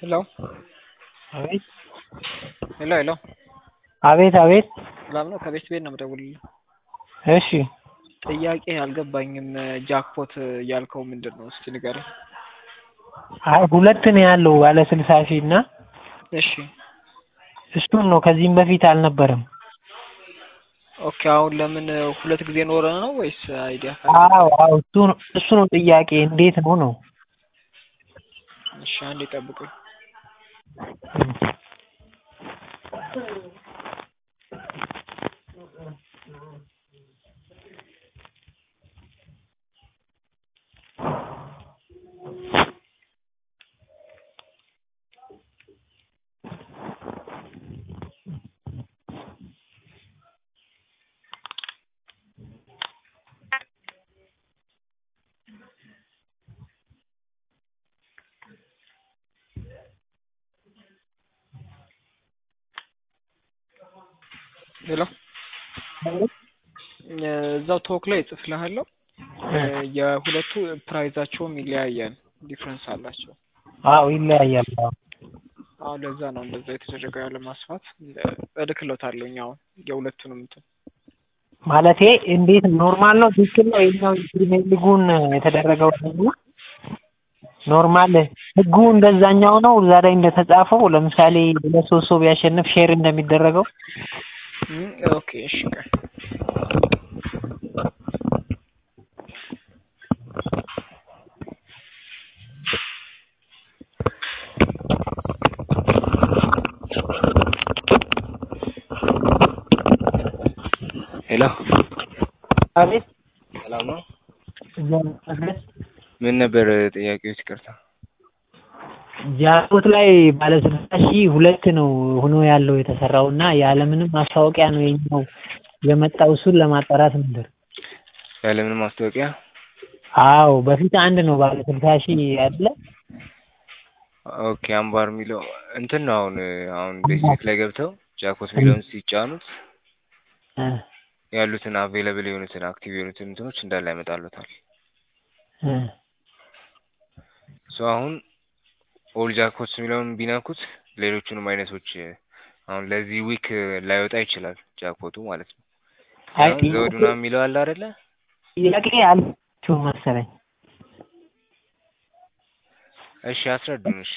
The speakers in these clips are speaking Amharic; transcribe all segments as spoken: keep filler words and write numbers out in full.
ሄሎ አቤት ሄሎ ሄሎ አቤት አቤት ሰላም ነው? ከቤት ቤት ነው የምደውልልህ። እሺ ጥያቄ አልገባኝም። ጃክፖት ያልከው ምንድን ነው? እስኪ ንገረኝ። አይ ሁለት ነው ያለው ባለ ስልሳ ሺህ እና እሺ እሱን ነው ከዚህም በፊት አልነበረም። ኦኬ አሁን ለምን ሁለት ጊዜ ኖረ ነው ወይስ አይዲያ? አዎ አዎ እሱ ነው እሱ ነው ጥያቄ እንዴት ነው ነው? እሺ አንዴ ጠብቁኝ። ሄሎ እዛው ቶክ ላይ ጽፍልሃለሁ። የሁለቱ ፕራይዛቸውም ይለያያል፣ ዲፍረንስ አላቸው። አዎ ይለያያል። አዎ ለዛ ነው እንደዛ የተደረገው ያለ ማስፋት እልክልዎታለሁኝ። አሁን የሁለቱንም እንትን ማለቴ እንዴት ኖርማል ነው ትክክል ነው የኛው ፕሪሚየር ሊጉን የተደረገው ነው ኖርማል ህጉ እንደዛኛው ነው። እዛ ላይ እንደተጻፈው ለምሳሌ ሁለት ሶስት ሰው ቢያሸንፍ ሼር እንደሚደረገው ኦኬ እሺ ሄሎ አቤት ሰላም ነው? ምን ነበር ጥያቄዎች? ይቅርታ። ጃክፖት ላይ ባለ ስልሳ ሺህ ሁለት ነው ሆኖ ያለው የተሰራውና ያለምንም ማስታወቂያ ነው የኛው የመጣው። እሱን ለማጣራት ነበር። ያለምንም ማስታወቂያ? አዎ በፊት አንድ ነው ባለ ስልሳ ሺህ አይደለ? ኦኬ አምባር የሚለው እንትን ነው። አሁን አሁን ቤዚክ ላይ ገብተው ጃክፖት ሚሊዮን ሲጫኑት ያሉትን አቬለብል የሆኑትን አክቲቭ የሆኑትን እንትኖች እንዳለ ያመጣሉታል። ሶ አሁን ኦል ጃክፖት የሚለውን ቢነኩት ሌሎቹንም አይነቶች አሁን ለዚህ ዊክ ላይወጣ ይችላል ጃክፖቱ ማለት ነው። አይ ዘውዱና የሚለው አለ አይደለ? ጥያቄ አልችው መሰለኝ። እሺ አስረዱን። እሺ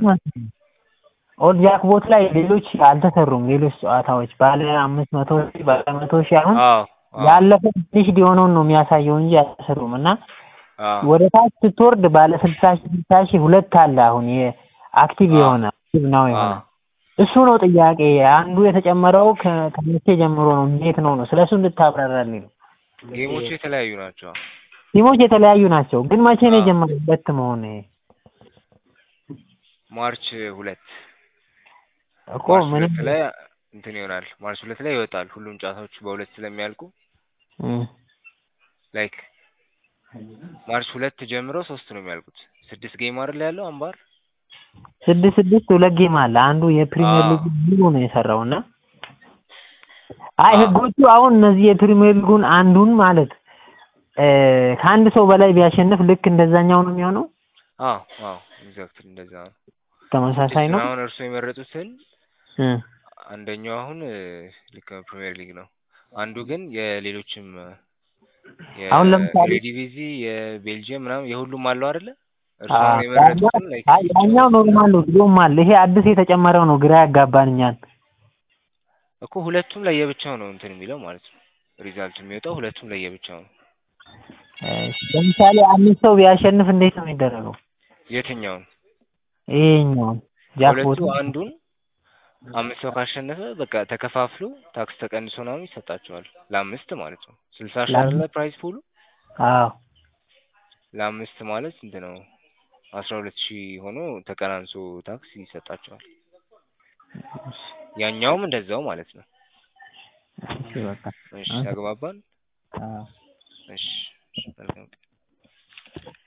ኦል ጃክፖት ላይ ሌሎች አልተሰሩም። ሌሎች ጨዋታዎች ባለ አምስት መቶ ሺህ ባለ መቶ ሺህ አሁን ያለፈ ትንሽ ሊሆነውን ነው የሚያሳየው እንጂ አልተሰሩም። እና ወደ ታች ስትወርድ ባለ ስልሳ ሺህ ስልሳ ሺህ ሁለት አለ አሁን የአክቲቭ የሆነ አክቲቭ ነው የሆነ እሱ ነው ጥያቄ። አንዱ የተጨመረው ከመቼ ጀምሮ ነው እንዴት ነው ነው? ስለሱ እንድታብራራልኝ ነው። ጌሞቹ የተለያዩ ናቸው። ቲሞች የተለያዩ ናቸው ግን መቼ ነው የጀመረው ሁለት መሆን? ማርች ሁለት እኮ ምን ላይ እንትን ይሆናል። ማርች ሁለት ላይ ይወጣል። ሁሉም ጨዋታዎች በሁለት ስለሚያልቁ ላይክ ማርች ሁለት ጀምሮ ሶስት ነው የሚያልቁት። ስድስት ጌም አይደል ያለው አምባር? ስድስት ስድስት ሁለት ጌም አለ። አንዱ የፕሪሚየር ሊግ ሙሉ ነው የሰራውና አይ ህጎቹ አሁን እነዚህ የፕሪሚየር ሊጉን አንዱን ማለት ከአንድ ሰው በላይ ቢያሸንፍ ልክ እንደዛኛው ነው የሚሆነው? አዎ አዎ ኤግዛክትሊ እንደዛ ነው። ተመሳሳይ ነው። አሁን እርሱ የመረጡትን አንደኛው አሁን ልክ ፕሪሚየር ሊግ ነው። አንዱ ግን የሌሎችም አሁን ለምሳሌ ዲቪዚ የቤልጂየም ምናምን የሁሉም አለው አይደለ? እርሱ አሁን የመረጡትን ላይክ ያኛው ኖርማል ነው ድሮም አለ። ይሄ አዲስ የተጨመረው ነው ግራ ያጋባንኛል እኮ። ሁለቱም ለየብቻው ነው እንትን የሚለው ማለት ነው። ሪዛልት የሚወጣው ሁለቱም ለየብቻው ነው። ለምሳሌ አምስት ሰው ቢያሸንፍ እንዴት ነው የሚደረገው? የትኛውን? ይሄኛው ጃክፖት አንዱን አምስት ሰው ካሸነፈ በቃ ተከፋፍሎ ታክስ ተቀንሶ ነው ይሰጣቸዋል። ለአምስት ማለት ነው። ስልሳ ሺህ አይደለ ፕራይስ ፑሉ? አዎ ለአምስት ማለት እንት ነው አስራ ሁለት ሺህ ሆኖ ተቀናንሶ ታክስ ይሰጣቸዋል። ያኛውም እንደዛው ማለት ነው። እሺ በቃ እሺ አግባባን። አዎ እሺ